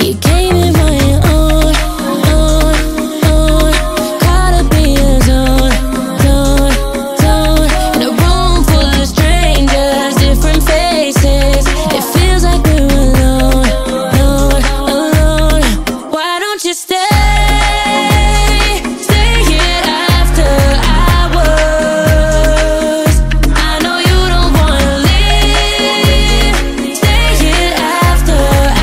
You came in on your own, caught up in your zone. In a room full of strangers, different faces. It feels like we're alone. Why don't you stay here after hours? I know you don't wanna leave. Stay here after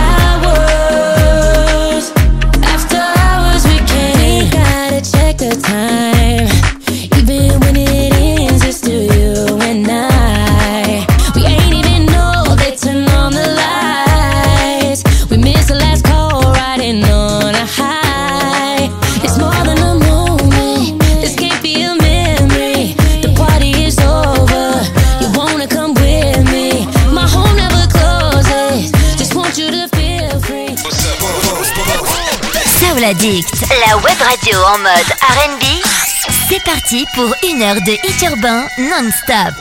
hours. After hours we can. We gotta check the time. Even when it ends, it's still you and I. We ain't even know they turn on the lights. We missed the last call, riding on a high. It's more than a moment, this can't be a memory. The party is over, you wanna come with me. My home never closes, just want you to feel free. Soul Addict, la web radio en mode R&B. C'est parti pour une heure de hit urbain non-stop.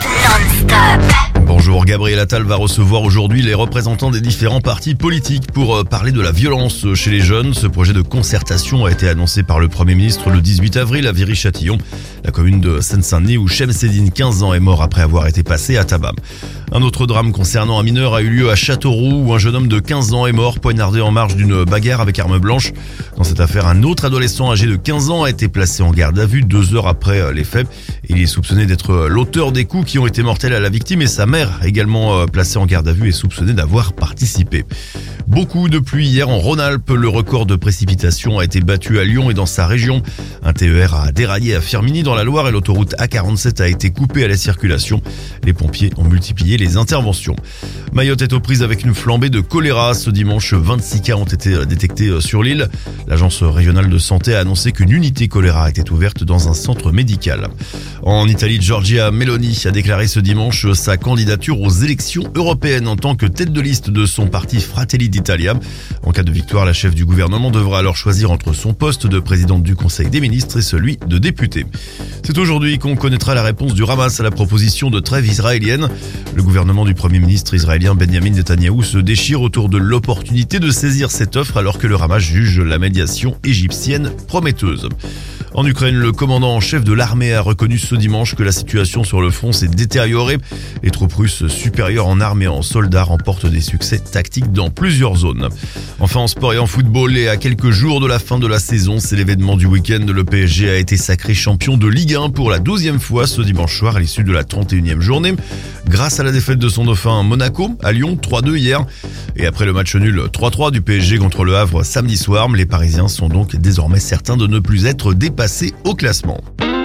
Bonjour, Gabriel Attal va recevoir aujourd'hui les représentants des différents partis politiques pour parler de la violence chez les jeunes. Ce projet de concertation a été annoncé par le Premier ministre le 18 avril à Viry-Châtillon, la commune de Seine-Saint-Denis où Chemseddine, 15 ans, est mort après avoir été passé à tabac. Un autre drame concernant un mineur a eu lieu à Châteauroux où un jeune homme de 15 ans est mort poignardé en marge d'une bagarre avec arme blanche. Dans cette affaire, un autre adolescent âgé de 15 ans a été placé en garde à vue 2 heures après les faits. Il est soupçonné d'être l'auteur des coups qui ont été mortels à la victime et sa mère, également placée en garde à vue, est soupçonnée d'avoir participé. Beaucoup de pluie hier en Rhône-Alpes. Le record de précipitation a été battu à Lyon et dans sa région. Un TER a déraillé à Firminy dans la Loire et l'autoroute A47 a été coupée à la circulation. Les pompiers ont multiplié les interventions. Mayotte est aux prises avec une flambée de choléra. Ce dimanche, 26 cas ont été détectés sur l'île. L'agence régionale de santé a annoncé qu'une unité choléra était ouverte dans un centre médical. En Italie, Giorgia Meloni a déclaré ce dimanche sa candidature aux élections européennes en tant que tête de liste de son parti Fratelli d'Italia. En cas de victoire, la chef du gouvernement devra alors choisir entre son poste de présidente du Conseil des ministres et celui de député. C'est aujourd'hui qu'on connaîtra la réponse du Hamas à la proposition de trêve israélienne. Le gouvernement du Premier ministre israélien Benjamin Netanyahou se déchire autour de l'opportunité de saisir cette offre alors que le Hamas juge la médiation égyptienne prometteuse. En Ukraine, le commandant en chef de l'armée a reconnu ce dimanche que la situation sur le front s'est détériorée. Les troupes russes supérieures en armes et en soldats remportent des succès tactiques dans plusieurs zones. Enfin, en sport et en football, et à quelques jours de la fin de la saison, c'est l'événement du week-end. Le PSG a été sacré champion de Ligue 1 pour la 12e fois ce dimanche soir à l'issue de la 31e journée. Grâce à la défaite de son dauphin Monaco à Lyon, 3-2 hier. Et après le match nul 3-3 du PSG contre le Havre samedi soir, les Parisiens sont donc désormais certains de ne plus être dépassés au classement.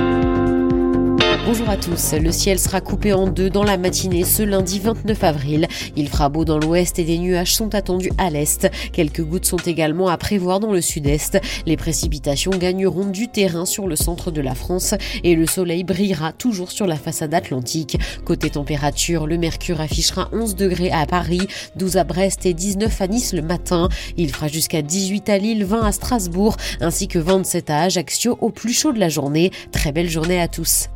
Bonjour à tous, le ciel sera coupé en deux dans la matinée ce lundi 29 avril. Il fera beau dans l'ouest et des nuages sont attendus à l'est. Quelques gouttes sont également à prévoir dans le sud-est. Les précipitations gagneront du terrain sur le centre de la France et le soleil brillera toujours sur la façade atlantique. Côté température, le mercure affichera 11 degrés à Paris, 12 à Brest et 19 à Nice le matin. Il fera jusqu'à 18 à Lille, 20 à Strasbourg ainsi que 27 à Ajaccio au plus chaud de la journée. Très belle journée à tous.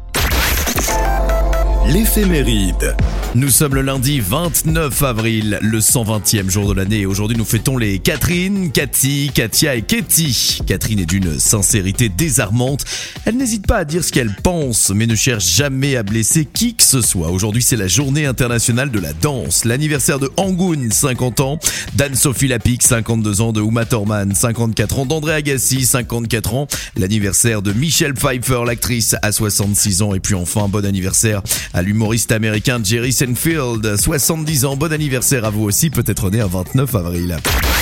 L'éphéméride. Nous sommes le lundi 29 avril, le 120e jour de l'année. Aujourd'hui, nous fêtons les Catherine, Cathy, Katia et Katie. Catherine est d'une sincérité désarmante. Elle n'hésite pas à dire ce qu'elle pense, mais ne cherche jamais à blesser qui que ce soit. Aujourd'hui, c'est la journée internationale de la danse. L'anniversaire de Angoun, 50 ans. d'Anne-Sophie Lapix, 52 ans. De Uma Thurman, 54 ans. d'André Agassi, 54 ans. L'anniversaire de Michelle Pfeiffer, l'actrice, à 66 ans. Et puis enfin, bon anniversaire à l'humoriste américain Jerry Seinfeld, 70 ans. Bon anniversaire à vous aussi, peut-être né un 29 avril.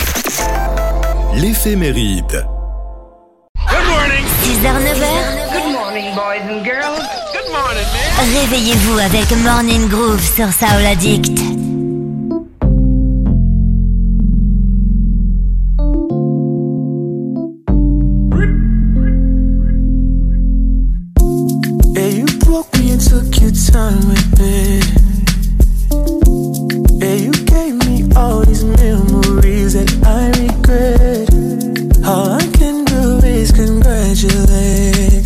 L'éphéméride. Good morning. 6h-9h. Good morning, boys and girls. Good morning, man. Réveillez-vous avec Morning Groove sur Soul Addict. Took your time with me. Yeah, you gave me all these memories that I regret. All I can do is congratulate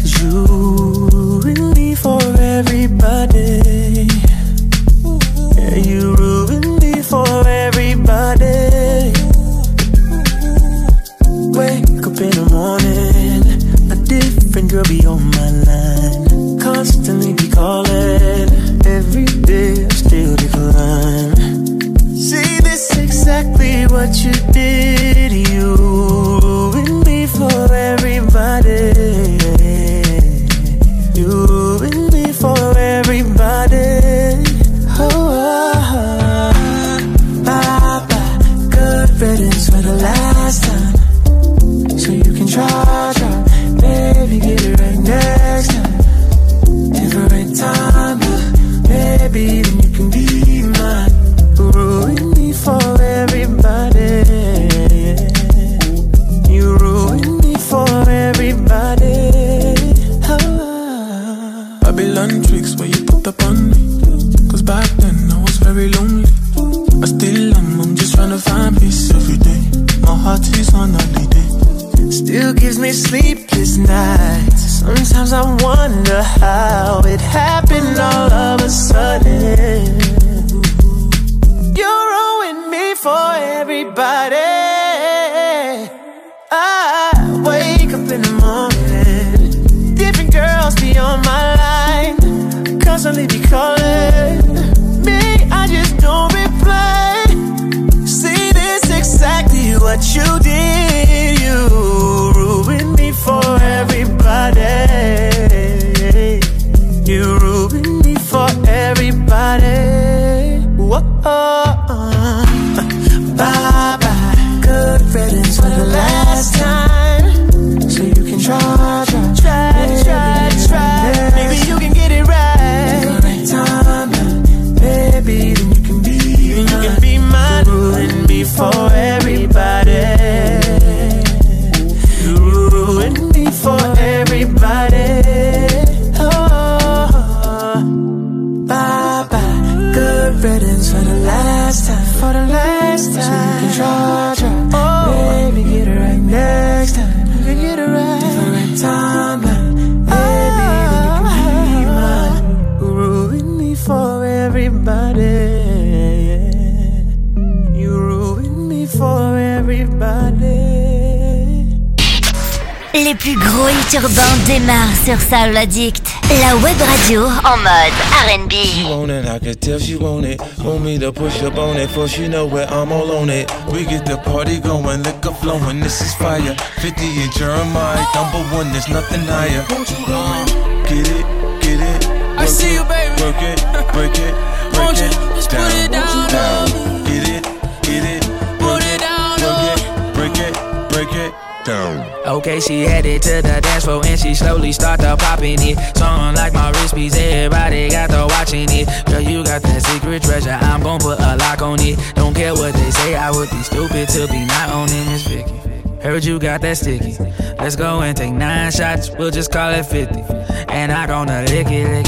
you and me for everybody. Yeah, you readings for the last time, so you can try, baby, get it right next time. Different time, baby, then you can be mine. Ruin me for everybody. You ruin me for everybody. Babylon tricks where you put up on me. Cause back then I was very lonely. But still I'm just trying to find peace every day. My heart is on holiday. Still gives me sleepless nights. Sometimes I wonder how it happened all of a sudden. You ruined me for everybody. I wake up in the morning, different girls be on my line, constantly be calling me, I just don't reply. See, this exactly what you did. You ruined me for everybody. You ruined me for everybody. Whoa. Bye bye, good riddance for the last time. So you can try. Maybe you can get it right. Right time, baby, then you can be mine. Ruin me for everybody. You ruin me for everybody. Oh, bye bye, good riddance for the last time. For the last time, so you can try. Baby, get it right next time. You can get it right. Different time, baby, then you can be mine. Ruin me for everybody. You ruin me for everybody. Les plus gros hits urbains démarrent sur Soul Addict, la web radio en mode R&B. She want it, I can tell she want it. Want me to push up on it, for she know where I'm all on it. We get the party going, liquor flowing, this is fire. 50 and Jeremiah, number one, there's nothing higher. Get it, I see you, baby. Work it, break it, Won't you down, just put it down, down. down. Get it, Put it down, work it, break it, down. Okay, she headed to the dance floor and she slowly started popping it. Song like my wrist piece, everybody got to watching it. Girl, you got that secret treasure, I'm gon' put a lock on it. Don't care what they say, I would be stupid to be not owning this Vicky. Heard you got that sticky. Let's go and take 9 shots, we'll just call it 50. And I gonna lick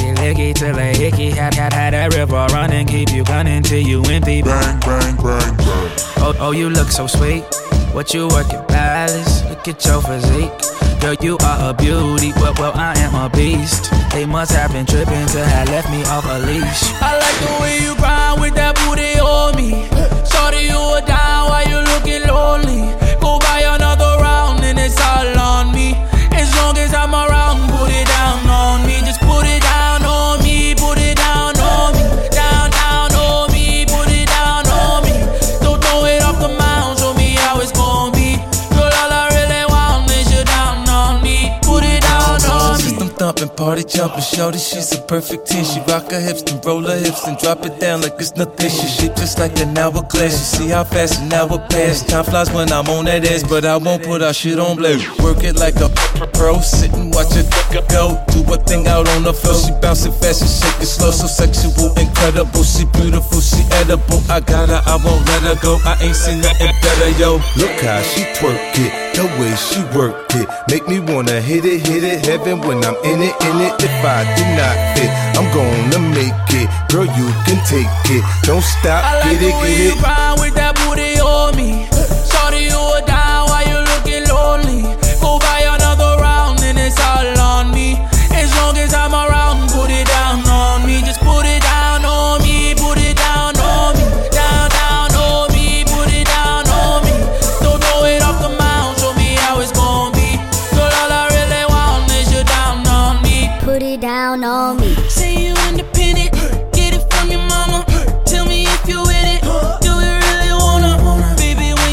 it till a hickey. Had that river running, keep you gunning till you empty. Bang, bang, bang, bang. Oh, you look so sweet. What you working, palace? Look at your physique. Girl, you are a beauty. Well, I am a beast. They must have been tripping to have left me off a leash. I like the way you grind with that booty on me. Shorty, you are down while you looking lonely. Go buy another round and it's all on me. As long as I'm around, put it down on me. Just put it down on me. Put it down on me. Down on me. Put it down on me. Don't throw it off the mound. Show me how it's gon' be. Girl, all I really want is you down on me. Put it down on me. System thumping, party jumping, shorty, she's a perfect 10. She rock her hips and roll her hips and drop it down like it's nothing. She shaped just like an hourglass. You see how fast an hour pass. Time flies when I'm on that ass, but I won't put our shit on blast. Work it like a pro, sit and watch it go. Do a thing out on the floor. She bouncing fast and shaking slow, so sexual, incredible. She beautiful, she edible. I got her, I won't let her go. I ain't seen nothing better, yo. Look how she twerk it, the way she work it. Make me wanna hit it, heaven when I'm in it. If I do not fit, I'm gonna make it. Girl, you can take it. Don't stop, I like get it, the way get you it. grind with that booty on me. Shorty, you are down while you looking lonely. Go buy another round and it's all on me. As long as I'm around, put it down on me. Just put it down on me. Put it down on me. Down on me. Put it down on me. Don't throw it off the mound. Show me how it's gon' be. Girl, all I really want is you down on me. Put it down on me. Say you independent, get it from your mama. Tell me if you with it. Do you really wanna? Baby, when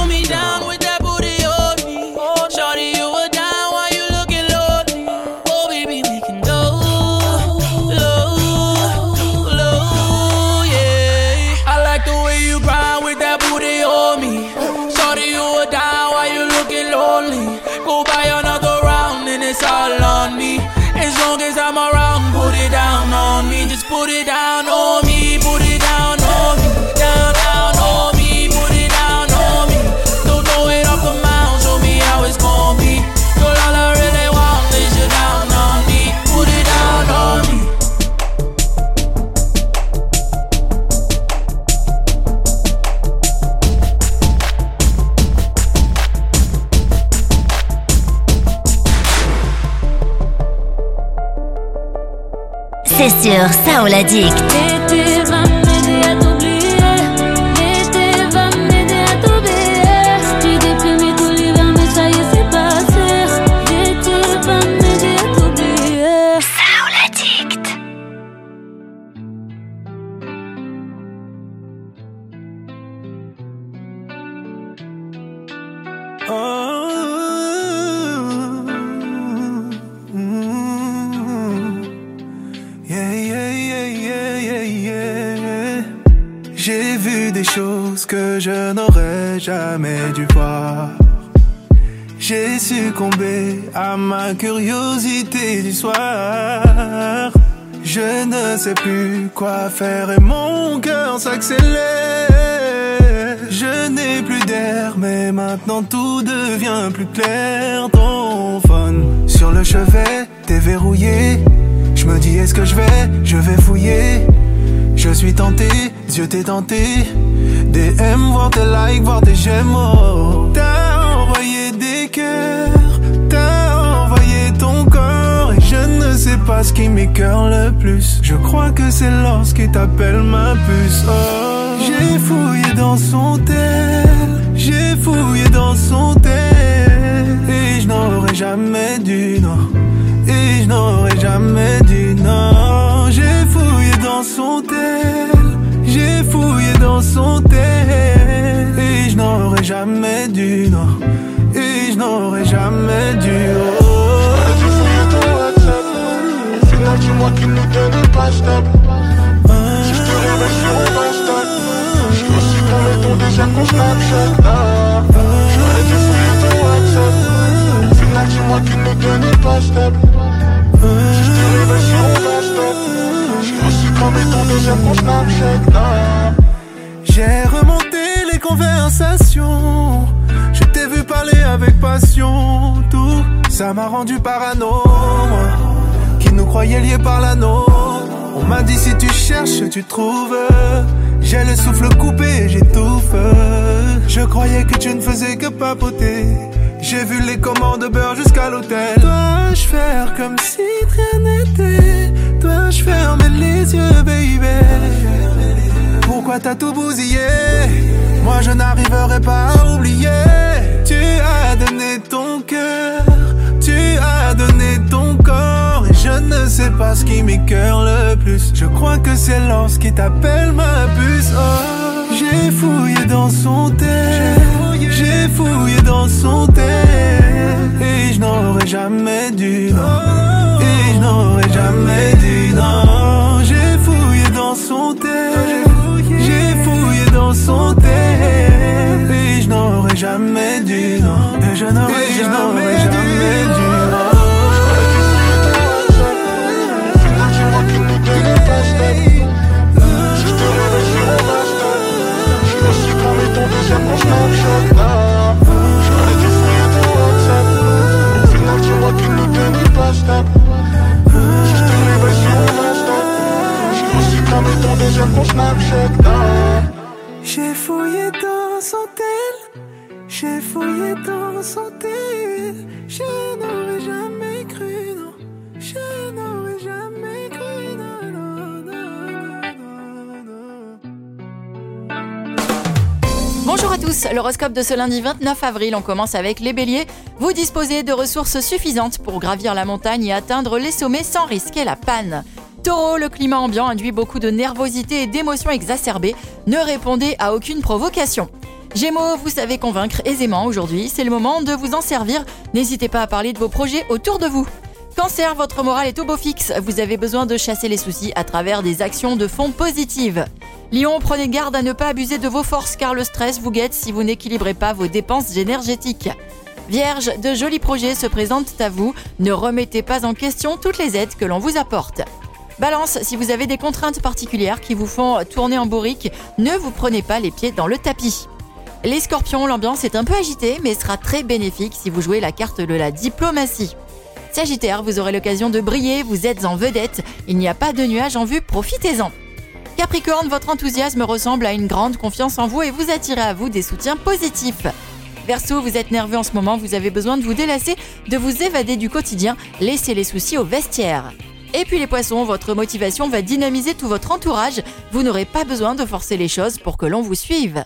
hold me down with that booty on me. Shorty, you were down while you looking lonely. Oh, baby, we can go low, yeah. I like the way you grind with that booty on me. Shorty, you were down while you looking lonely. Go buy another round and it's all on me. As long as I'm around, put it down on me. Just put it down on me. Put it down on me. Down, down on me. Put it down on me. Don't throw it off the mound. Show me how it's gon' be. Girl, all I really want is you down on me. Put it down on me. C'est sur Soul Addict. L'été va m'aider à t'oublier. L'été va m'aider à t'oublier. Tu déprimé tout l'hiver, mais ça y est, c'est passé. L'été va m'aider à t'oublier. Soul Addict. J'ai vu des choses que je n'aurais jamais dû voir. J'ai succombé à ma curiosité du soir. Je ne sais plus quoi faire et mon cœur s'accélère. Je n'ai plus d'air mais maintenant tout devient plus clair. Ton phone sur le chevet, t'es verrouillé. Je me dis est-ce que je vais fouiller. Je suis tenté, Dieu t'es tenté. DM, voir tes likes, voir tes j'aime. Oh. T'as envoyé des cœurs, t'as envoyé ton corps. Et je ne sais pas ce qui m'écoeure le plus. Je crois que c'est lorsqu'il t'appelle ma puce. Oh. J'ai fouillé dans son tel, j'ai fouillé dans son tel. Et je n'aurais jamais dû, non. Et je n'aurais jamais dû, non. J'ai fouillé dans son tel, j'ai fouillé dans son tel. Et je n'aurais jamais dû, non. Et je n'aurais jamais dû, oh. J'ai fouillé ton WhatsApp. Au final, dis-moi qu'il nous tenait pas stable. Si je te réveille sur mon Insta, je peux aussi qu'on met ton deuxième qu'on Snapchat. J'aurais dû fouiller ton WhatsApp. Au final, dis-moi qu'il nous tenait pas stable. Si je te réveille sur mon Insta, je peux aussi qu'on met ton deuxième qu'on Snapchat. J'ai remonté les conversations. Je t'ai vu parler avec passion. Tout ça m'a rendu parano. Moi, qui nous croyait liés par l'anneau. On m'a dit si tu cherches, tu trouves. J'ai le souffle coupé, j'étouffe. Je croyais que tu ne faisais que papoter. J'ai vu les commandes de beurre jusqu'à l'hôtel. Dois-je faire comme si rien n'était? Dois-je fermer les yeux, baby? Pourquoi t'as tout bousillé? Moi je n'arriverai pas à oublier. Tu as donné ton cœur, tu as donné ton corps. Et je ne sais pas ce qui m'écoeure le plus. Je crois que c'est lorsqu'il t'appelle ma puce. Oh, j'ai fouillé dans son tel, j'ai fouillé dans son tel. Et je n'aurais jamais dû, non. Et je n'aurais jamais dû, non. J'ai fouillé dans son tel, j'ai fouillé dans son tel. Et je n'aurais jamais dû, non. Et je n'aurais jamais dû, non. Deuxième mon Snapchat, j'aurais dû fouiller ton WhatsApp. Au final, dis-moi qu'il nous tenait pas stable. Si je te réveille sur mon Insta, je peux aussi cramer ton deuxième mon Snapchat. J'ai fouillé dans son tel, j'ai fouillé dans son tel. Je n'aurais jamais cru, non. Je n'aurais jamais cru, non, non, non, non, non. Bonjour à tous, l'horoscope de ce lundi 29 avril, on commence avec les béliers. Vous disposez de ressources suffisantes pour gravir la montagne et atteindre les sommets sans risquer la panne. Taureau, le climat ambiant induit beaucoup de nervosité et d'émotions exacerbées. Ne répondez à aucune provocation. Gémeaux, vous savez convaincre aisément aujourd'hui, c'est le moment de vous en servir. N'hésitez pas à parler de vos projets autour de vous. Cancer, votre morale est au beau fixe. Vous avez besoin de chasser les soucis à travers des actions de fond positives. Lion, prenez garde à ne pas abuser de vos forces car le stress vous guette si vous n'équilibrez pas vos dépenses énergétiques. Vierge, de jolis projets se présentent à vous. Ne remettez pas en question toutes les aides que l'on vous apporte. Balance, si vous avez des contraintes particulières qui vous font tourner en bourrique, ne vous prenez pas les pieds dans le tapis. Les Scorpions, l'ambiance est un peu agitée mais sera très bénéfique si vous jouez la carte de la diplomatie. Sagittaire, vous aurez l'occasion de briller, vous êtes en vedette, il n'y a pas de nuages en vue, profitez-en. Capricorne, votre enthousiasme ressemble à une grande confiance en vous et vous attirez à vous des soutiens positifs. Verseau, vous êtes nerveux en ce moment, vous avez besoin de vous délasser, de vous évader du quotidien, laissez les soucis au vestiaire. Et puis les Poissons, votre motivation va dynamiser tout votre entourage, vous n'aurez pas besoin de forcer les choses pour que l'on vous suive.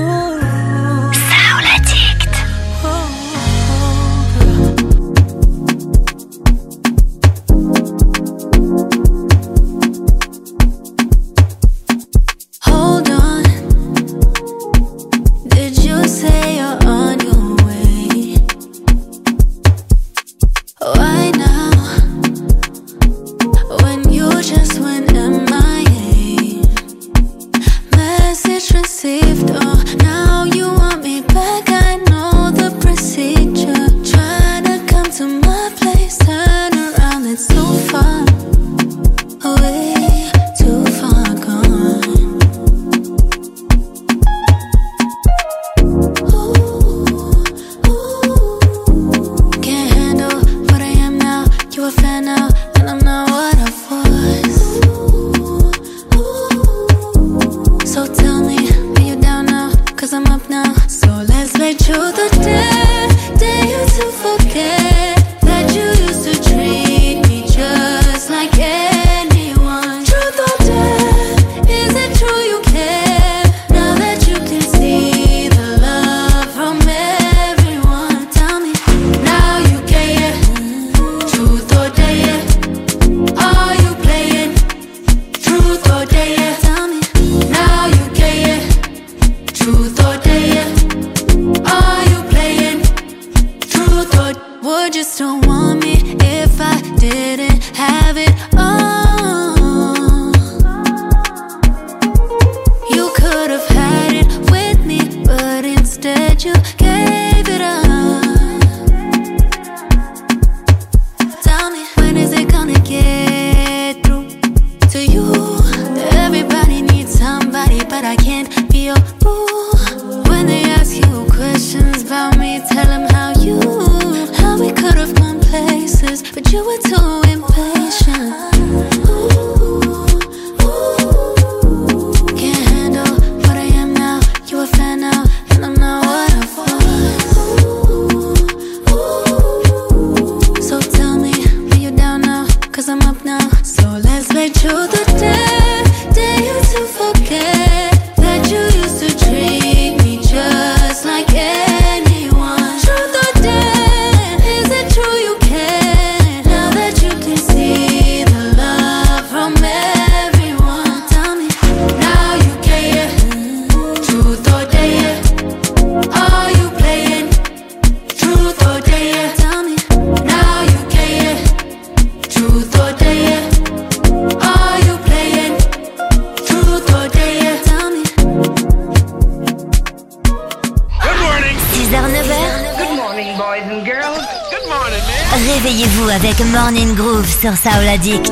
Réveillez-vous avec Morning Groove sur Soul Addict.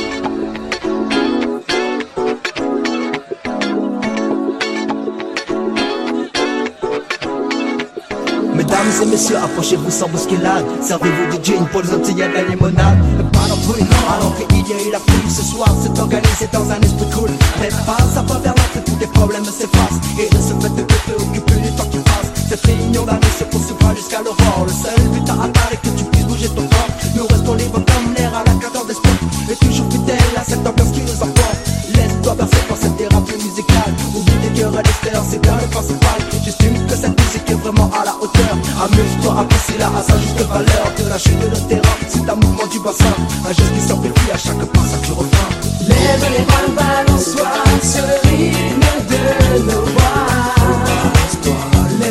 Mesdames et messieurs, approchez-vous sans bousculade. Servez-vous du gin pour les Antilles à la limonade. Pas non plus, non, alors qu'il y a eu la pluie. Ce soir, c'est organisé dans un esprit cool. Mais pas, ça va vers l'autre, tous les problèmes s'effacent. Et de ce fait de te préoccuper du temps qui passe. Cette réunion d'année se poursuivra jusqu'à l'aurore. Le seul but à atteindre est que tu puisses bouger ton corps. Nous restons libres comme l'air à la cadence d'esprit. Et toujours fidèles à cette ambiance qui nous emporte. Laisse-toi bercer par cette thérapie musicale. Oublie les guerres à l'extérieur, c'est bien le principal. J'estime que cette musique est vraiment à la hauteur. Amuse-toi, apprécie-la à sa juste valeur. De la chute de le terrain, c'est un mouvement du bassin. Un geste qui s'amplifie à chaque pas, ça tu refrain. Lève les bras, balance-toi sur le rythme de nos voix.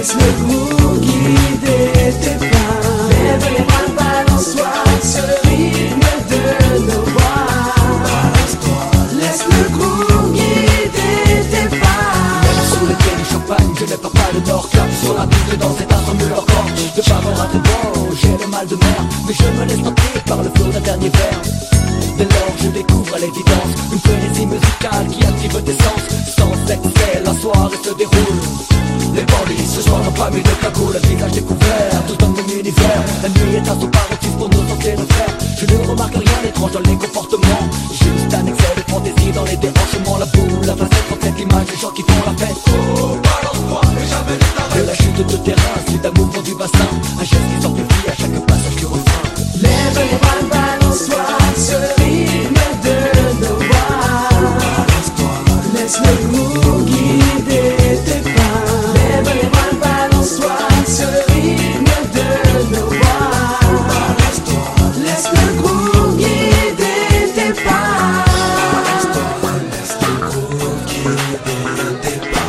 Laisse le groove guider tes pas. Lève les bras, balance-toi, ce rythme de nos voix. Balance-toi. Laisse le groove guider tes pas. Même sous le quai du champagne, je n'ai pas de nord. Clap sur la piste dans cet assemble leur corps. De faveur à bon, j'ai le mal de mer, mais je me laisse tenter par le flot d'un dernier verre. Dès lors je découvre à l'évidence une frénésie musicale qui active tes sens. Sans excès, la soirée se déroule. Les bandits ce soir n'ont pas mis de cagoule, le visage découvert, tout dans mon univers. La nuit est un son paroxysme pour nos sentir nos frères. Je ne remarque rien d'étrange dans les comportements. Juste un excès de fantaisie dans les déhanchements. La boule, la facette reflète l'image des gens qui font la fête. Oh, balance-toi et jamais ne t'arrête. De la chute de terrain, c'est un mouvement du bassin. Un geste qui s'amplifie à chaque passage du refrain. Lève les bras, balance-toi, ce rythme de nos voix. Balance-toi, laisse le groove guider tes pas. Lève les bras, balance-toi, ce rythme de nos voix. Balance-toi, laisse le groove guider tes pas. Balance-toi, laisse le groove guider tes pas.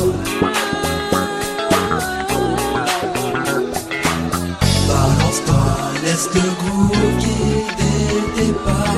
Balance-toi, laisse le groove guider tes pas.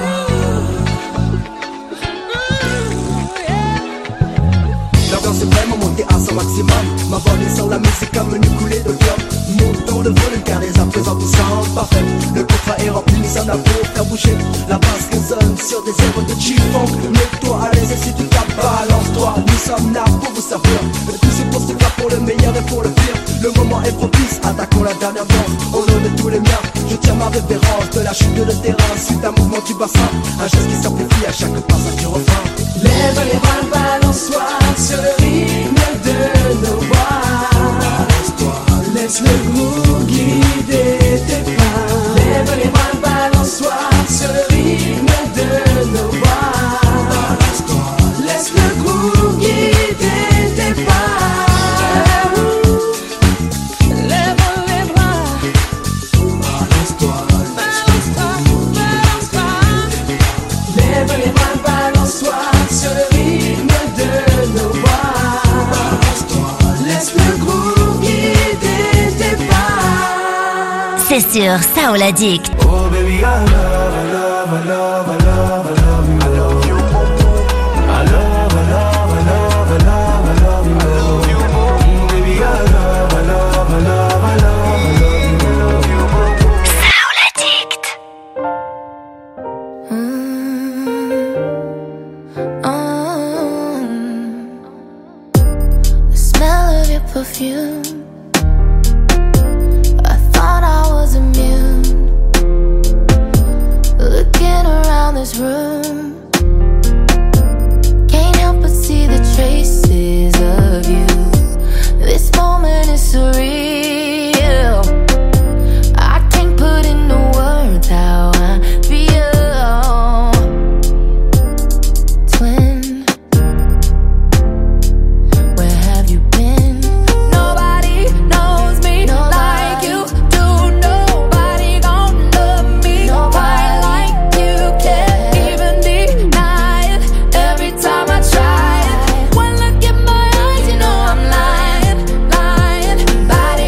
L'ambiance est vraiment montée à son maximum. Ma voix descend la musique comme une coulée de clope. Montons le volume car les à présent tout semble parfait. Le contrat est rempli, nous sommes là pour faire bouger. La basse résonne sur des airs de G-Funk. Mets-toi à l'aise et si tu tapes, balance-toi. Nous sommes là pour vous servir. Tout c'est pour ce cas, pour le meilleur et pour le pire. Le moment est propice, attaquons la dernière danse. Au nom de tous les miens, je tiens ma révérence. De la chute de terrain, suite un mouvement du bassin. Un geste qui s'amplifie à chaque passage du refrain. Lève les bras, balance-toi, ce rythme de nos voix. Balance-toi, laisse le groove guider tes pas. Lève les bras, balance-toi, ce rythme de nos voix. Balance-toi, laisse le groove guider tes pas. Lève les bras, balance-toi, balance-toi, balance-toi. Lève les bras, balance-toi, ce rythme de nos voix. Balance-toi, laisse le groove guider tes pas. C'est sur Soul Addict. Oh baby, I love, I love, I love, I love, I love you. I love you. I love, I love, I love, I love, I love you. I love you. Baby, I love, I love, I love, I love, I love you. Soul Addict. The smell of your perfume. I thought I was immune. Looking around this room, can't help but see the traces of you. This moment is surreal. I can't put into words how I feel. Twin, where have you been? Nobody knows me like you do. Nobody gon' love me quite like you. Can't even deny it every time I try it. One look in my eyes, you know I'm lying, lying. Body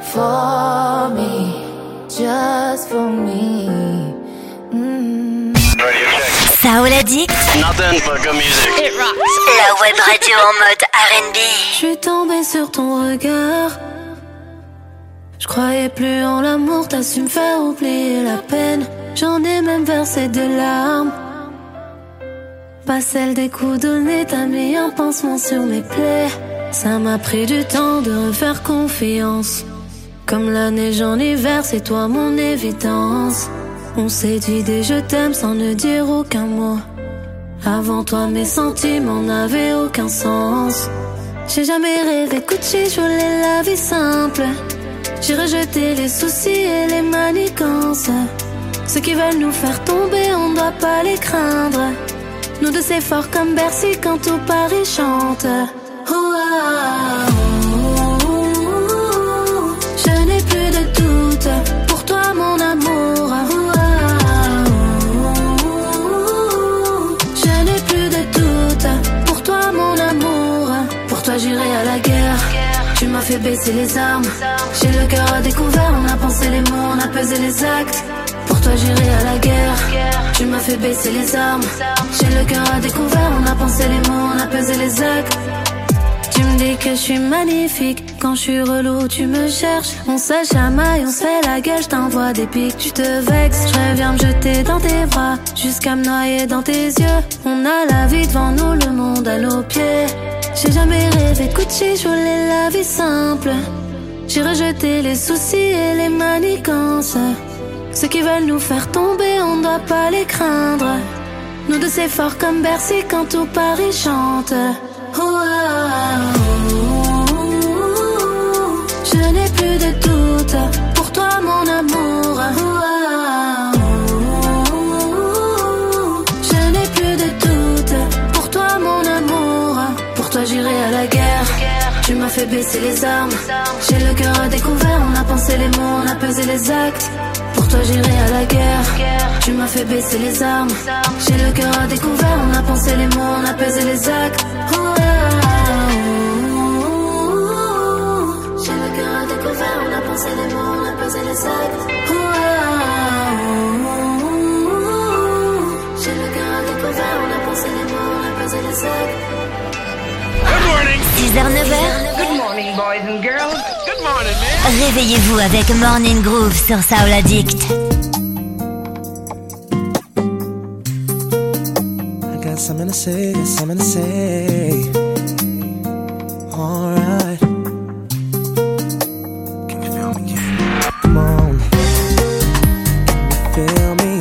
For me, just for me. Saoul Addict. Nothing but good music. It rocks. La web radio en mode R&B. Je suis tombée sur ton regard. Je croyais plus en l'amour, t'as su me faire oublier la peine. J'en ai même versé des larmes. Pas celle des coups donnés, t'as mis un pansement sur mes plaies. Ça m'a pris du temps de refaire confiance. Comme la neige en hiver, c'est toi mon évidence. On s'est dit des je t'aime sans ne dire aucun mot. Avant toi mes sentiments n'avaient aucun sens. J'ai jamais rêvé Gucci, je voulais la vie simple. J'ai rejeté les soucis et les manigances. Ceux qui veulent nous faire tomber, on doit pas les craindre. Nous deux c'est fort comme Bercy quand tout Paris chante. Oh, oh, oh, oh. Je n'ai plus de doute pour toi mon amour. Oh, oh, oh. Je n'ai plus de doute pour toi mon amour. Pour toi j'irai à la guerre. Tu m'as fait baisser les armes. J'ai le cœur à découvert, on a pensé les mots, on a pesé les actes. Pour toi j'irai à la guerre. Tu m'as fait baisser les armes. J'ai le cœur à découvert, on a pensé les mots, on a pesé les actes. Tu me dis que je suis magnifique. Quand je suis relou, tu me cherches. On se chamaille, on se fait la gueule. Je t'envoie des pics, tu te vexes. Je reviens me jeter dans tes bras, jusqu'à me noyer dans tes yeux. On a la vie devant nous, le monde à nos pieds. J'ai jamais rêvé Gucci, je voulais la vie simple. J'ai rejeté les soucis et les manigances. Ceux qui veulent nous faire tomber, on doit pas les craindre. Nous deux c'est fort comme Bercy quand tout Paris chante. Oh, oh, oh, oh. Je n'ai plus de doute pour toi mon amour. Oh, oh, oh. Je n'ai plus de doute pour toi mon amour. Pour toi j'irai à la guerre. Tu m'as fait baisser les armes. J'ai le cœur à découvert, on a pensé les mots, on a pesé les actes. Pour toi j'irai à la guerre. Tu m'as fait baisser les armes. J'ai le cœur à découvert, on a pensé les mots, on a pesé les actes. Oh, oh, oh, oh. J'ai le cœur à découvert, on a pensé les mots, on a pesé les actes. Oh, oh, oh, oh. J'ai le cœur à découvert, on a pensé les mots, on a pesé les actes. Good morning. 6h-9h. Good morning, boys and girls. Good morning, man. Réveillez-vous avec Morning Groove sur Saoul Addict. I got something to say, got something to say. Alright. Can you feel me? Come on. Can you feel me?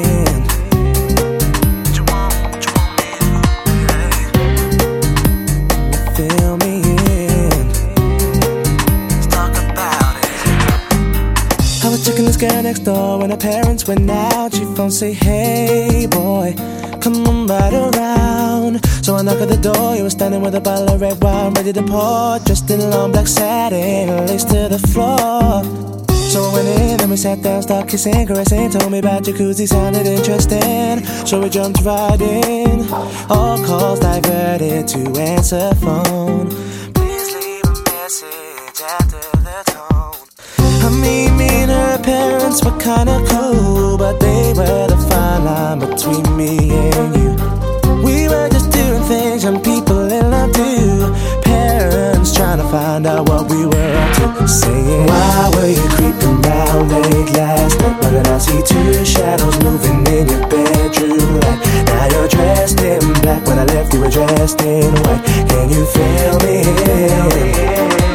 Checking this girl next door when her parents went out. She phoned, say, hey boy, come on right around. So I knock at the door, you were standing with a bottle of red wine ready to pour, dressed in long black satin, lace to the floor. So I went in and we sat down, started kissing, caressing, told me about jacuzzi, sounded interesting. So we jumped right in, all calls diverted to answer phone. Please leave a message after the tone. I mean, me and her parents were kinda cool, but they were the fine line between me and you. We were just doing things young people in love do. Parents trying to find out what we were up to, saying, why were you creeping round late last night? Why did I see two shadows moving in your bedroom light? Now you're dressed in black, when I left you were dressed in white. Can you feel me?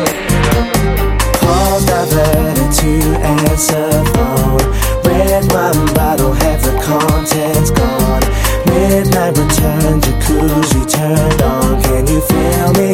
Calls diverted to answer phone. Red wine bottle, half the contents gone. Midnight return, jacuzzi turned on. Can you feel me?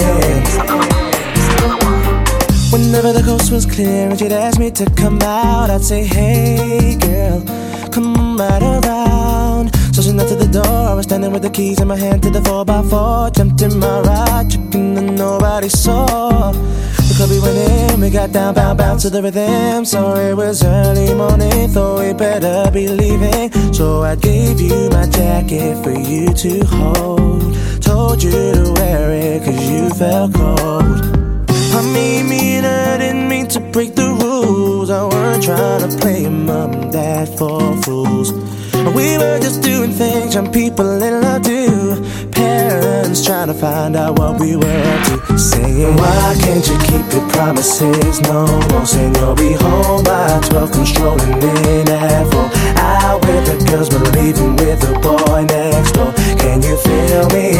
Whenever the coast was clear and she'd ask me to come out, I'd say, hey girl, come right around. So she knocked at the door, I was standing with the keys in my hand to the 4x4. Jumped in my ride, checking that nobody saw. The club we went in, we got down, bound to the rhythm. So it was early morning, thought we better be leaving. So I gave you my jacket for you to hold. Told you to wear it cause you felt cold. I mean, me and her didn't mean to break the rules. I weren't trying to play mom and dad for fools. We were just doing things young people in love do. Parents trying to find out what we were up to. Saying, why can't you keep your promises? No more saying you'll be home by 12, controlling in at 4. Out with the girls but leaving with the boy next door. Can you feel me?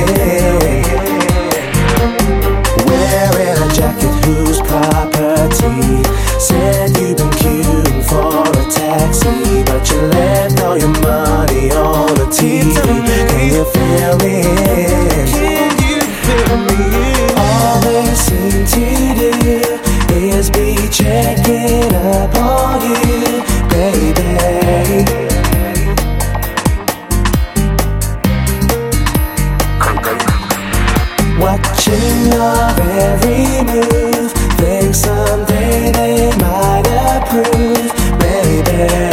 Wearing a jacket whose property. Said you've been queuing for a taxi, but you left all your money on the TV. Can you feel me? Can you feel me? All they seem to do is be checking up on you, baby. Watching your every move, think someday they might approve, baby.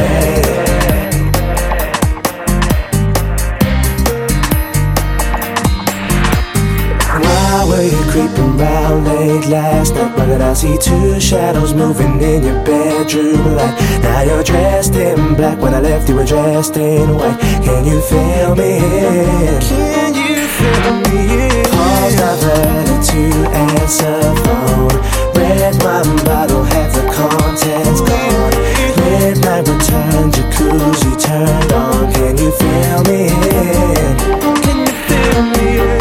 Why were you creeping round late last night? Why did I see two shadows moving in your bedroom light? Now you're dressed in black, when I left you were dressed in white. Can you feel me? Can you feel me? Calls diverted to answer phone. Red wine bottle, had the contents gone. Midnight return, jacuzzi turned on. Can you feel me? Can you feel me?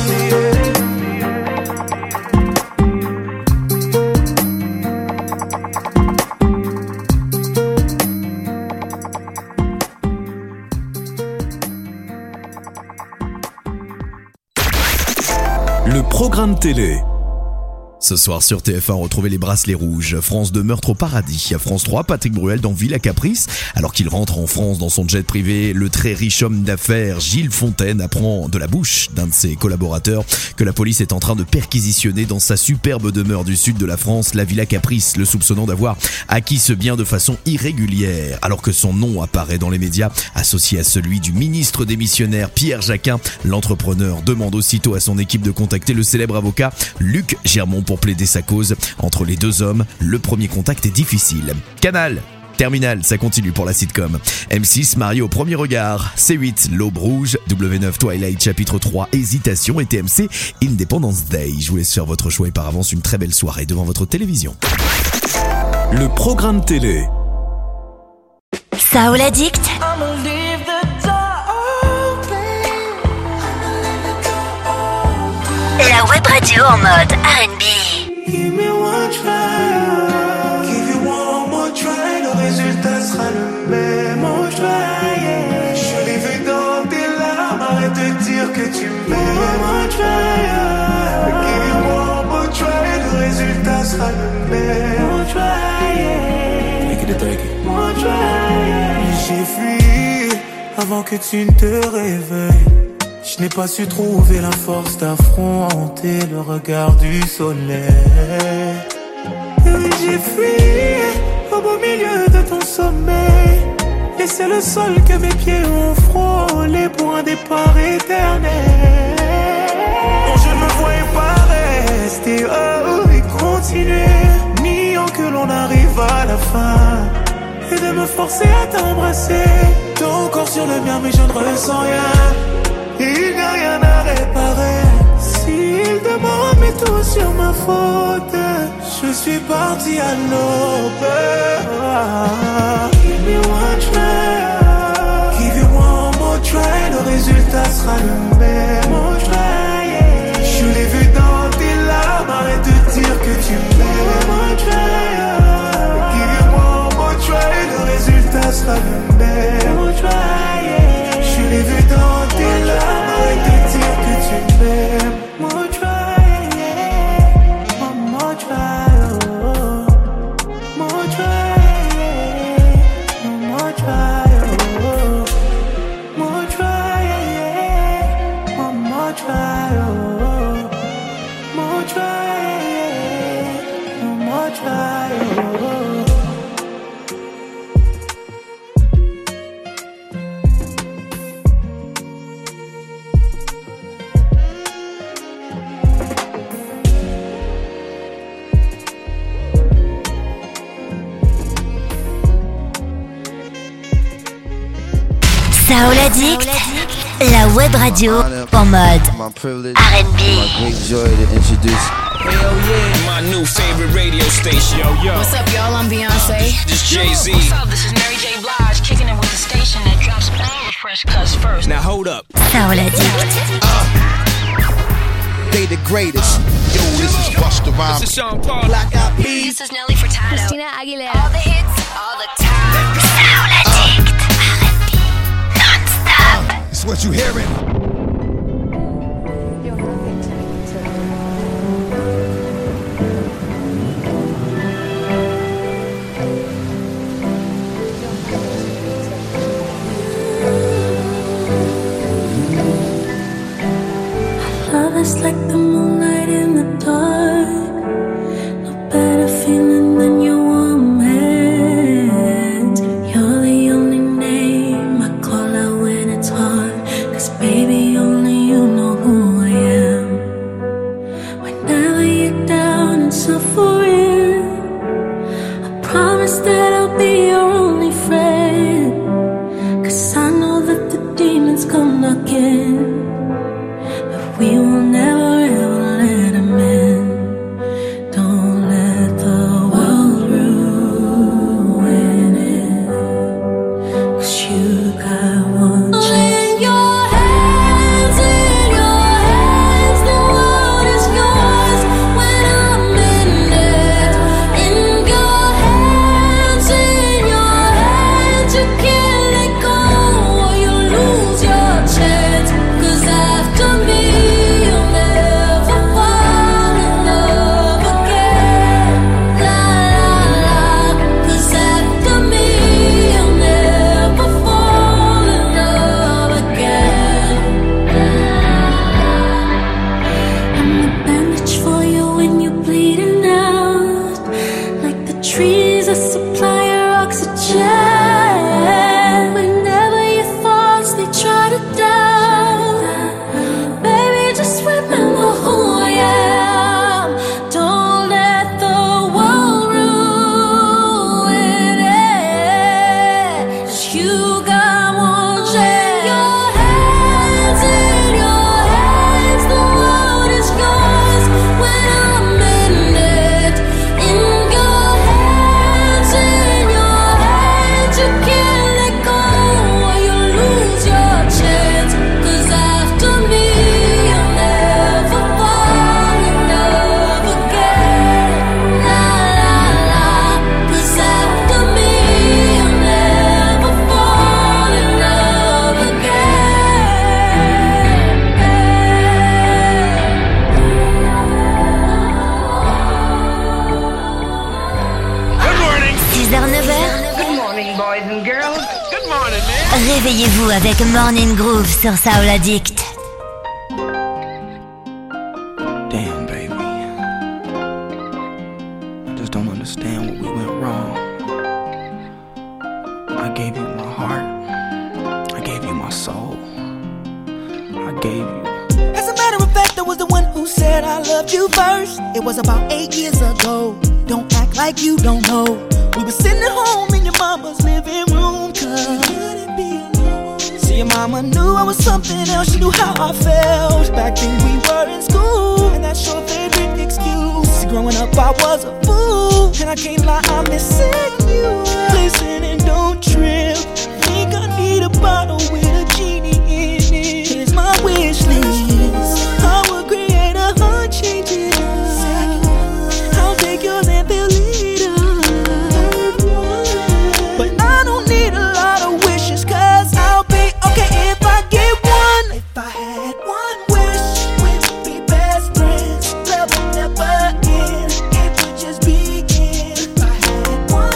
Le programme télé. Ce soir sur TF1, retrouvez les bracelets rouges. France 2, meurtre au paradis. À France 3, Patrick Bruel dans Villa Caprice. Alors qu'il rentre en France dans son jet privé, le très riche homme d'affaires Gilles Fontaine apprend de la bouche d'un de ses collaborateurs que la police est en train de perquisitionner dans sa superbe demeure du sud de la France, la Villa Caprice, le soupçonnant d'avoir acquis ce bien de façon irrégulière. Alors que son nom apparaît dans les médias, associé à celui du ministre démissionnaire Pierre Jacquin, l'entrepreneur demande aussitôt à son équipe de contacter le célèbre avocat Luc Germont pour plaider sa cause. Entre les deux hommes, le premier contact est difficile. Canal Terminal, ça continue pour la sitcom. M6, marié au premier regard. C8, L'Aube Rouge. W9, Twilight, chapitre 3, Hésitation. Et TMC, Independence Day. Je vous laisse faire votre choix et par avance une très belle soirée devant votre télévision. Le programme télé. Saoul Addict. La web radio en mode R&B. Give me one try, give you one more try, le résultat sera le même. One try, yeah. Je l'ai vu dans tes larmes, arrête de dire que tu m'aimes. One try, yeah. Give you one more try, le résultat sera le même. One try, yeah. Take it. One try, yeah. J'ai fui avant que tu ne te réveilles. Je n'ai pas su trouver la force d'affronter le regard du soleil. Et j'ai fui au beau milieu de ton sommeil. Et c'est le sol que mes pieds ont frôlé pour un départ éternel. Non, je ne me voyais pas rester et continuer, niant que l'on arrive à la fin. Et de me forcer à t'embrasser. Ton corps sur le mien mais je ne ressens rien. Il n'y a rien à réparer. S'il demande mais tout sur ma faute, je suis parti à l'aube. Give me one try, give you one more try, le résultat sera le même. One try, yeah. Je l'ai vu dans tes larmes, arrête de dire que tu m'aimes. One try, give you one more try, le résultat sera le même. One try, yeah. Je l'ai vu dans tes larmes, arrête de dire que tu m'aimes. More try, yeah. One more try, oh. More try, yeah. Soul Addict, la web radio en mode R&B. Hell yeah, my new favorite radio station. Yo. What's up, y'all? I'm Beyonce. This Jay-Z. What's up? This is Mary J. Blige, kicking it with the station that drops all the fresh cuts first. Now hold up. Soul Addict. They the greatest. Yo, this is Busta Rhymes. This is Sean Paul. Black Eyed Peas. This is Nelly Furtado. Christina Aguilera. All the hits, all the time. Soul Addict. R&B non-stop. It's what you hearing. Love is like the moonlight in the dark. No better feeling than your warm hands. You're the only name I call out when it's hard. 'Cause baby, only you know who I am. Whenever you're down and suffering, I promise that I'll be your only friend. 'Cause I know that the demons come knocking. We will never ever let him in. Don't let the world ruin it. 'Cause you got one chance. In your hands, the world is yours when I'm in it. In your hands, you can't let go or you lose your chance. 'Cause after me, trees that supply your oxygen. Whenever your thoughts they try to doubt, baby, just remember who I am. Don't let the world ruin it. 'Cause you got one chance. In your hands, the world is yours when I'm in it. In your hands, you can't let go or you lose your chance. 'Cause after me, you'll never fall in love again. La la la. 'Cause after me, you'll never fall in love again. Good morning. 6h, 9h. Good morning, boys and girls. Good morning, man. Réveillez-vous avec Morning Groove sur Soul Addict. Damn, baby. I just don't understand what we went wrong. I gave you my heart. I gave you my soul. I gave you. As a matter of fact, I was the one who said I loved you first. It was about 8 years ago. Don't act like you don't know. We were sitting at home in your mama's living room, 'cause you couldn't be alone. See, your mama knew I was something else. She knew how I felt. Back then we were in school, and that's your favorite excuse. See, growing up I was a fool, and I can't lie, I'm missing you. Listen and don't trip. Think I need a bottle with a genie in it. Here's my wish list. I will create a heart-changing love. I'll take yours and feel it up. But I don't need a lot of wishes, 'cause I'll be okay if I get one. If I had one wish, we'd be best friends. Love will never end, it would just begin. If I had one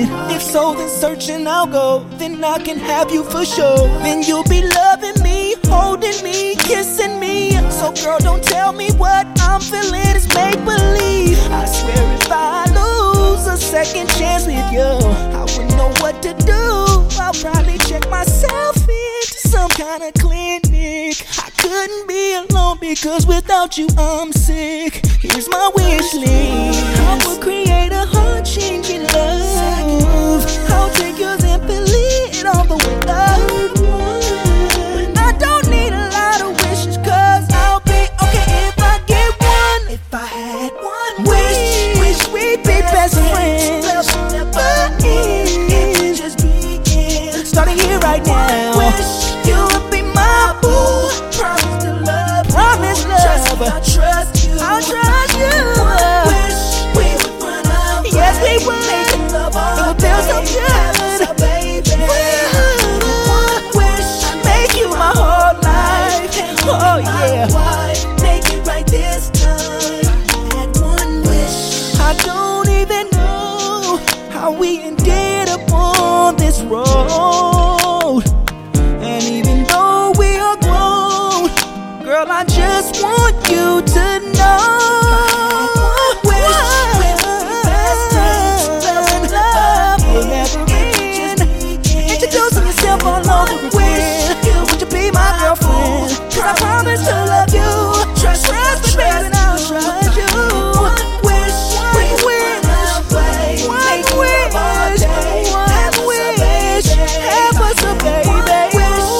in? If so, then searching I'll go. Then I can have you for sure. Then you'll be loving me, holding me, kissing me. So girl, don't tell me what I'm feeling is make-believe. I swear if I lose a second chance with you, I wouldn't know what to do. I'll probably check myself into some kind of clinic. I couldn't be alone because without you I'm sick. Here's my wish list. I will create a heart-changing love. I'll take yours and fill it all the way up. But I don't need a lot of wishes, cause I'll be okay if I get one. If I had one wish we'd be best friends. Starting here right now. Wish you would be my boo. Promise to love, promise love. I'll trust you. I'll trust you. Wish we would run out. Yes, we would. It would feel so good. So baby, wish I make you my whole life. Oh yeah. Make it right this time. I had one wish. I don't even know how we ended up on this road. And even though we are grown, girl, I just want you to know. Introducing yourself all over again. Would you be my girlfriend? Cause I promise to love you. Trust me, baby, and I'll trust you. One wish, have us a baby.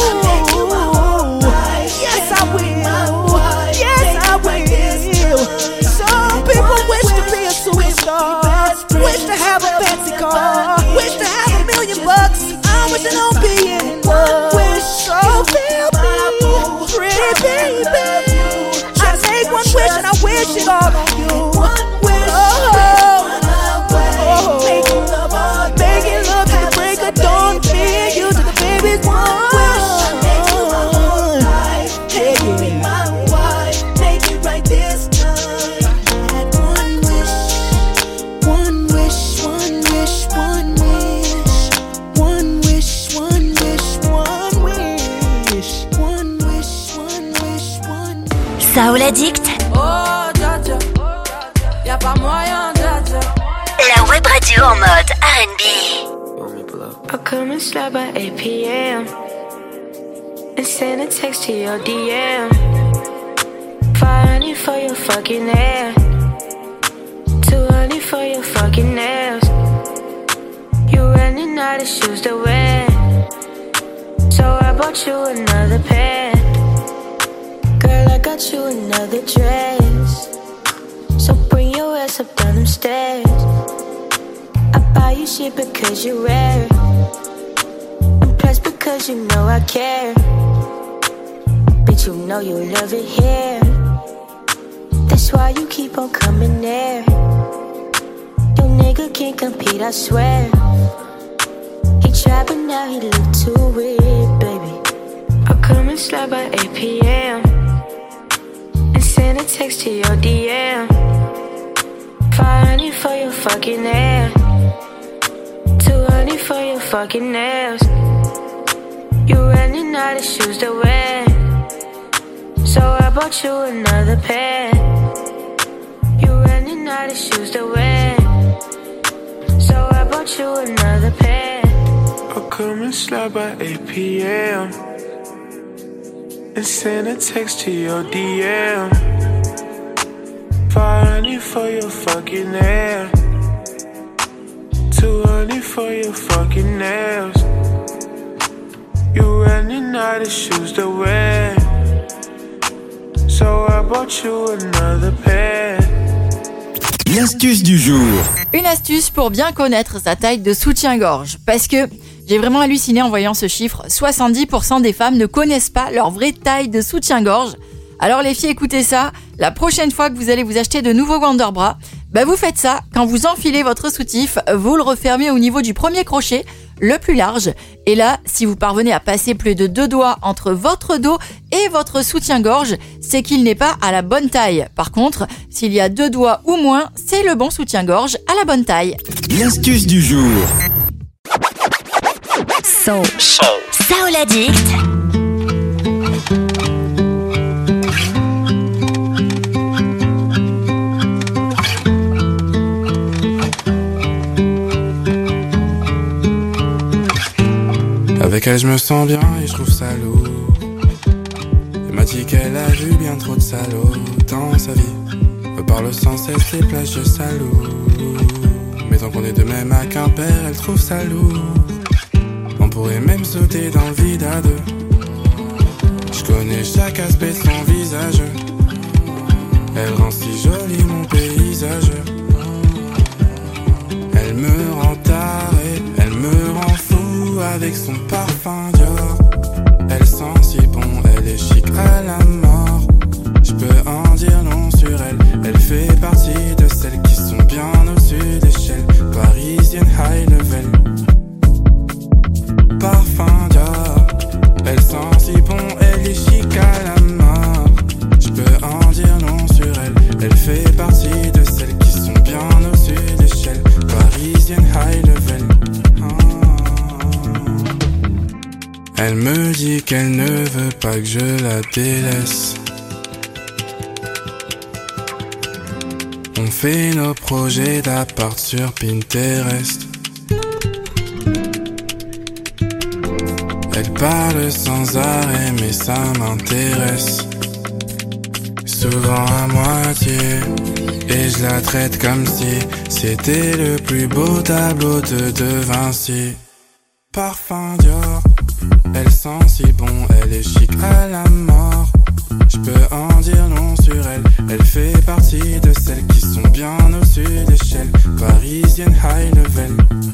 Yes, I will. Yes, I will. Some people wish to be a superstar, wish to have a fancy car, wish to have $1 million. I'm wishing on being love. Wish so feel me, pretty baby. I make one wish and I wish it all on you. One wish, make it love to the break of dawn. Me and you to the baby's one. Make it right this time. I had one wish, one wish, one wish, one wish, one wish, one wish, one wish, one wish, one wish, one wish. Soul Addict. Oh, dja dja, y'a pas moyen, dja dja. La web radio en mode R&B. I'll come and slide by 8 p.m. and send a text to your DM. $500 for your fucking hair, $200 for your fucking nails. You running out of shoes to wear, so I bought you another pair. Girl, I got you another dress, so bring your ass up down them stairs. I buy you shit because you rare, and plus because you know I care. Bitch, you know you love it here, that's why you keep on coming there. Your nigga can't compete, I swear. He tried but now he look too weird, baby. I'll come and slide by 8 p.m. and send a text to your DM. $500 for your fucking hair, $200 for your fucking nails. You running out of shoes to wear, so I bought you another pair. You running out of shoes to wear, so I bought you another pair. I'll come and slide by 8 p.m. and send a text to your DM. $500 for your fucking hair, $200 for your fucking nails. You running out of shoes to wear, so I bought you another pair. L'astuce du jour. Une astuce pour bien connaître sa taille de soutien-gorge. Parce que j'ai vraiment halluciné en voyant ce chiffre. 70% des femmes ne connaissent pas leur vraie taille de soutien-gorge. Alors les filles, écoutez ça. La prochaine fois que vous allez vous acheter de nouveaux Wonderbra, vous faites ça. Quand vous enfilez votre soutif, vous le refermez au niveau du premier crochet. le plus large. Et là, si vous parvenez à passer plus de 2 doigts entre votre dos et votre soutien-gorge, c'est qu'il n'est pas à la bonne taille. Par contre, s'il y a 2 doigts ou moins, c'est le bon soutien-gorge à la bonne taille. L'astuce du jour. Soul Addict. Avec elle je me sens bien et je trouve ça lourd. Elle m'a dit qu'elle a vu bien trop de salauds dans sa vie. Me parle sans cesse des plages de Salou. Mais tant qu'on est de même à Quimper, elle trouve ça lourd. On pourrait même sauter dans le vide à deux. Je connais chaque aspect de son visage. Elle rend si joli mon paysage. Elle me rend taré, elle me rend fou avec son parfum Dior. Elle sent si bon, elle est chic à la mort. Je peux en dire long sur elle. Elle fait partie de celles qui sont bien au-dessus d'échelle. Parisienne high level. Parfum Dior. Elle sent si bon, elle est chic à la mort. Je peux en dire long sur elle. Elle fait partie de celles qui sont bien au-dessus d'échelle. Parisienne high level. Elle me dit qu'elle ne veut pas que je la délaisse. On fait nos projets d'appart sur Pinterest. Elle parle sans arrêt mais ça m'intéresse. Souvent à moitié. Et je la traite comme si c'était le plus beau tableau de Vinci. Parfum Dior. Elle sent si bon, elle est chic à la mort. Je peux en dire long sur elle. Elle fait partie de celles qui sont bien au-dessus d'échelle. Parisienne high level.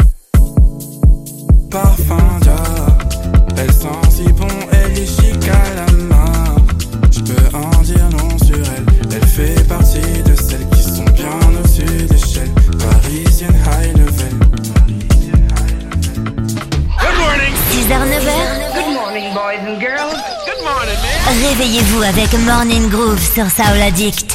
Parfum Dior. Elle sent si bon, elle est chic à la mort. Je peux en dire long sur elle. Elle fait partie de celles qui sont bien au-dessus d'échelle. Parisienne high level. 6h, 9h. Good morning, boys and girls. Good morning, man. Réveillez-vous avec Morning Groove sur Soul Addict.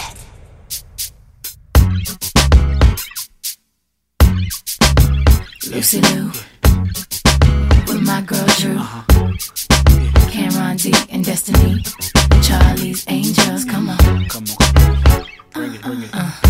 Lucy Lou, with my girl Drew, Cameron D and Destiny, Charlie's Angels, come on. Bring it.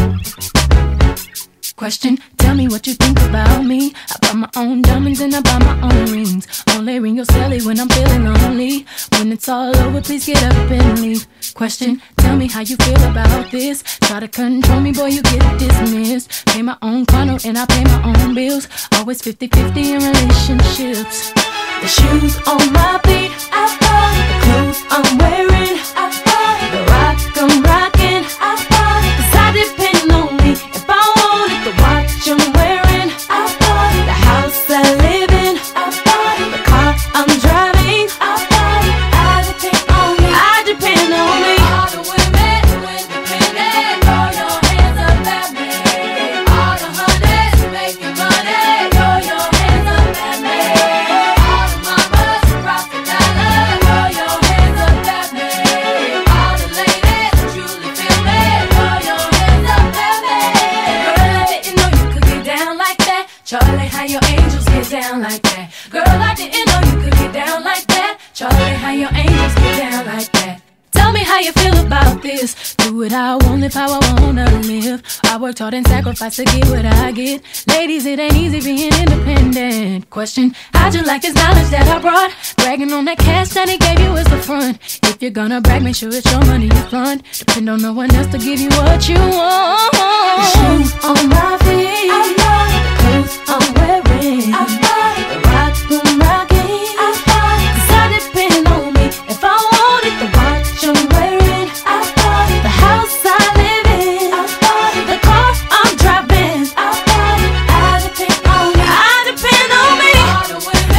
Question, tell me what you think about me. I buy my own diamonds and I buy my own rings. Only ring your celly when I'm feeling lonely. When it's all over, please get up and leave. Question, tell me how you feel about this. Try to control me, boy, you get dismissed. Pay my own condo and I pay my own bills. Always 50-50 in relationships. The shoes on my feet, I buy. The clothes I'm wearing, I buy. The rock I'm rocking, I buy. 'Cause I depend on me. If I want it, the watch I'm wearing, I buy. The house I live in, I buy. The car I'm driving, I buy. I depend on me. I depend on me. All the women independent, throw your hands up at me. All the honeys making money, throw your hands up at me. All the mamas rock the dollar, throw your hands up at me. All the ladies truly feel me, throw your hands up at me. Girl, I didn't know you could get down like that. Charlie, how your angels get down like that. Girl, I didn't know you could get down like that. Charlie, how your angels get down like that. Tell me how you feel about this. Do what I want, live how I wanna live. I worked hard and sacrificed to get what I get. Ladies, it ain't easy being independent. Question, how'd you like this knowledge that I brought? Bragging on that cash that he gave you is the front. If you're gonna brag, make sure it's your money you fund. Depend on no one else to give you what you want. The shoes on my feet, I buy. The clothes I'm wearing, I buy. The rock I'm rocking, I buy. 'Cause I depend on me. If I want it, the watch I'm wearing, I buy. The house I live in, I buy. The car I'm driving, I buy. I depend on me. I depend on me. All the women,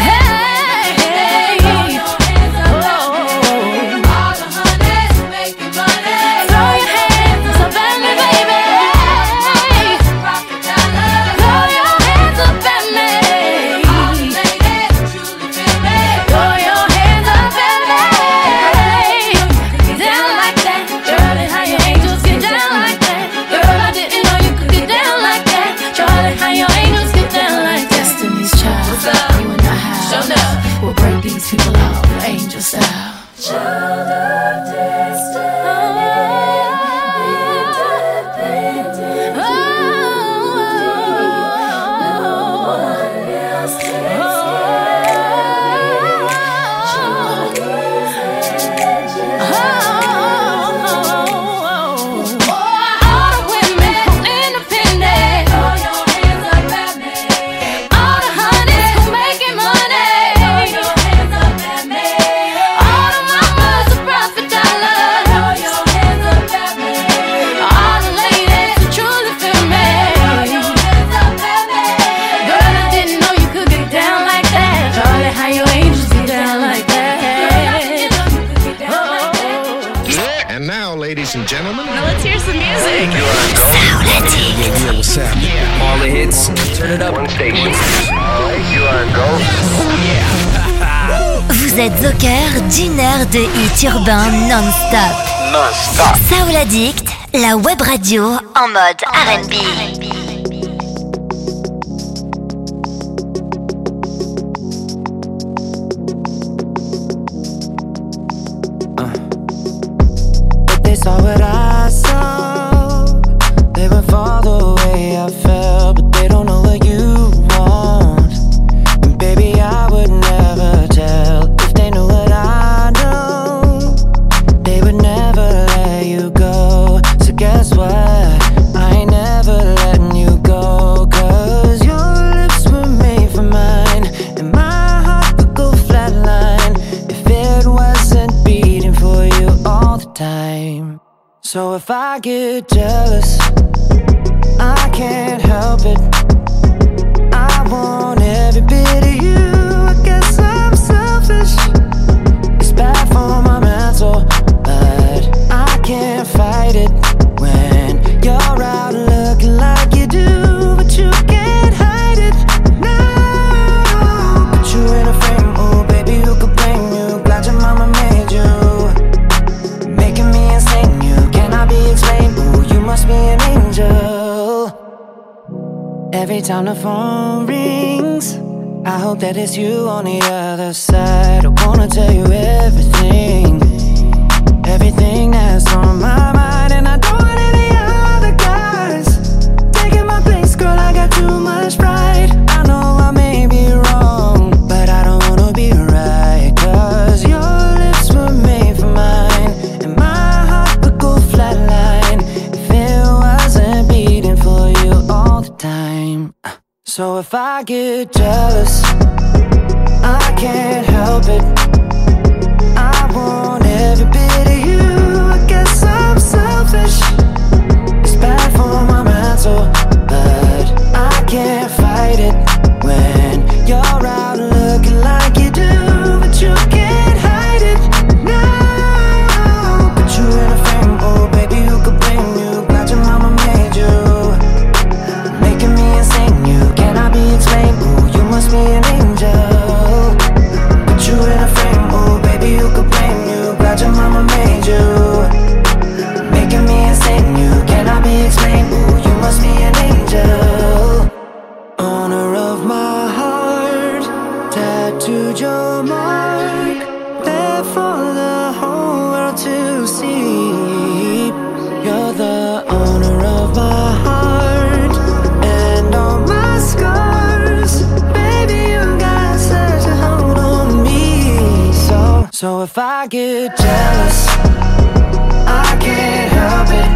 hey, throw your hands up at me. All the honeys making money, throw your hands up at me, baby. Rock the dollar. will break these people out, angel style. Child of destiny, independent. No one else takes ladies and gentlemen. Now let's hear some music. Yeah, what's happening? All the hits, turn it up. One station. You are go. Vous êtes au cœur d'une heure de hits urbains non-stop. Non-stop. Soul Addict, la web radio en mode R&B. Saw what I saw, they would fall the way I felt, but they don't know what you want. And baby, I would never tell if they knew what I know. They would never let you go. So guess what? I ain't never letting you go. 'Cause your lips were made for mine, and my heart would go flatline if it wasn't beating for you all the time. So if I get jealous, I can't help it. I want every bit of you. I guess I'm selfish. It's bad for my mental, but I can't fight it when you're out looking like you do. But you can't hide it. No, put you in a frame. Oh baby, who could blame you? Glad your mama made you, making me insane. Cannot be explained. Ooh, you must be an angel. Every time the phone rings, I hope that it's you on the other side. I wanna tell you everything, everything that's on my mind. And I don't want any other guys taking my place, girl, I got too much pride. I know I may be wrong, but I don't wanna be right. 'Cause your lips were made for mine, and my heart would go flatline if it wasn't beating for you all the time. So if I get jealous, I can't help it. I want every bit of you. I guess I'm selfish. It's bad for my mental, but I can't fight it when you're out looking like you do. But you can't hide it. No, put you in a frame. Oh baby, who could blame you? Glad your mama made you, making me insane. You cannot be explained. Ooh, you must be an angel. Put you in a frame. Oh baby, who could blame you? Glad your mama made you, making me insane. You cannot be explained. Ooh, you must be an angel. Owner of my heart, tattooed your mark, there for the whole world to see. You're the owner of my heart and all my scars. Baby, you got such a hold on me. So if I get jealous, I can't help it.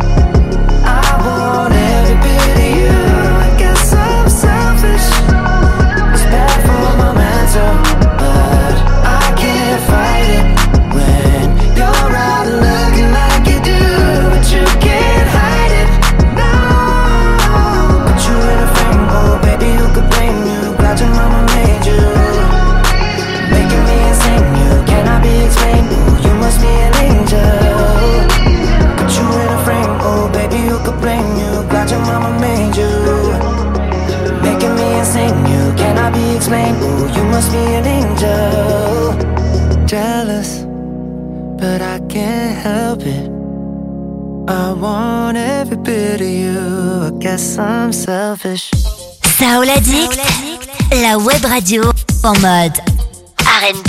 I want every bit of you. I guess I'm selfish. It's bad for my mental, but I can't fight it when you're out looking like you do. But you can't hide it. No, put you in a frame. Oh baby, who could blame you? Glad your mama made you, making me insane. You cannot be explained. Ooh, you must be an angel. Put you in a frame. Oh baby, who could blame you? Glad your mama made you, making me insane. You cannot be explained. Ooh, you must be an angel. Jealous, but I can't help it. I want every bit of you. I guess I'm selfish. Soul Addict, la web radio en mode R&B.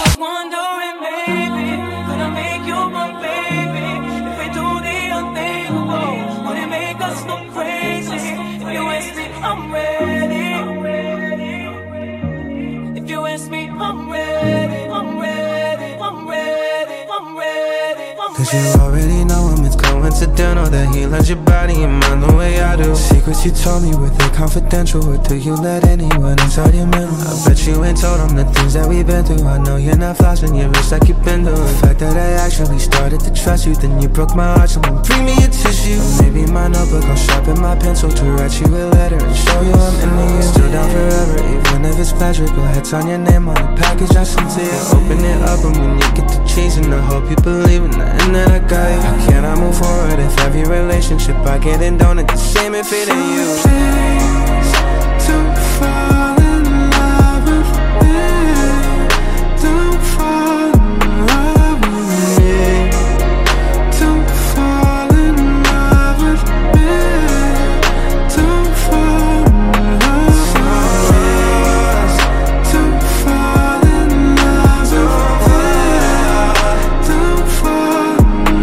Cause you already know him, it's coincidental that he learns your body and mind the way I do. Secrets you told me, were they confidential? Or do you let anyone inside your mental? I bet you ain't told them the things that we've been through. I know you're not flossing your wrist like you've been doing. The fact that I actually started to trust you, then you broke my heart, so bring me a tissue. Or maybe my notebook, I'll sharpen my pencil to write you a letter and show you I'm into you. Still down forever, even if it's pleasure. Go ahead, sign your name on the package I sent to you. Open it up and when you get the cheese, and I hope you believe in that. And then I got you. How can I move forward if every relationship I get in don't it the same if it ain't you? Please don't fall in love with me. Don't fall in love with me. Don't fall in love with me. Don't fall in love with me. Don't fall in love with me. Don't fall.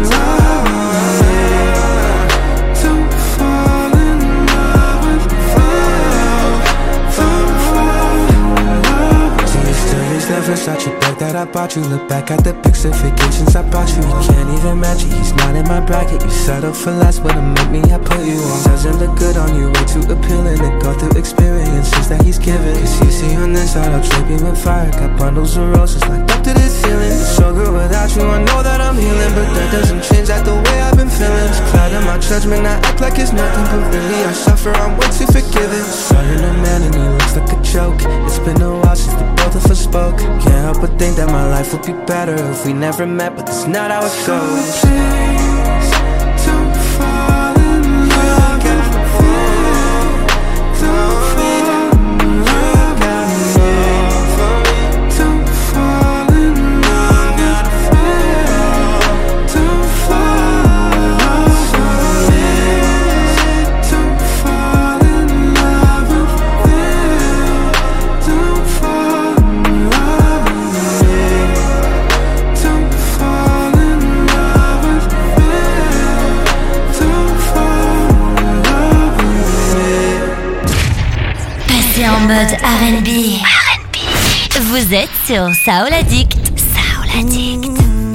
Versace bag that I bought you. Look back at the pics of vacations I bought you. You can't even match it, he's not in my bracket. You settle for less, but to make me, I put you on. Doesn't look good on you, way too appealing. To go through experiences that he's given. Cause you see on this side, I'll trip you with fire. Got bundles of roses like up to the ceiling. It's so good without you, I know that I'm healing. But that doesn't change that the way I've been feeling. It's clouding my judgment, I act like it's nothing. But really I suffer, I'm way too forgiving. Starting a man and he looks like a joke. It's been a while since the both of us spoke. Can't help but think that my life would be better if we never met, but that's not how it goes. Please don't fall in love with me. Don't fall in love with me. Don't fall in love with me. Don't fall in love with me. Don't fall in love with me. Don't fall in love with me. Don't fall in love with me. Don't fall in love with me. Passez en mode R&B. Vous êtes sur Soul Addict. Soul Addict.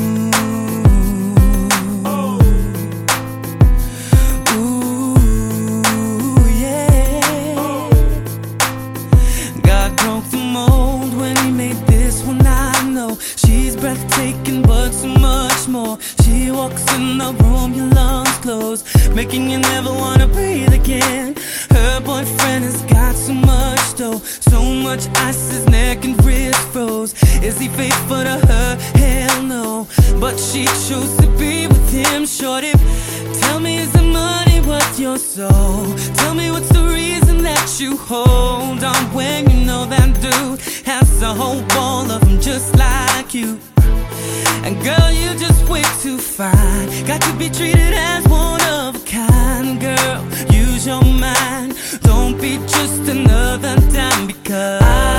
God broke the mold when he made this one, I know. She's breathtaking but so much more. She walks in the room, your lungs close, making you never wanna breathe again. Her boyfriend has got so much dough, so much ice, his neck and wrist froze. Is he faithful to her? Hell no. But she chose to be with him. Shorty, tell me, is the money worth your soul? Tell me, what's the reason that you hold on when you know that dude has a whole wall of them just like you? And girl, you just way too fine. Got to be treated as one of a kind. Girl, use your mind. Don't be just another dime, because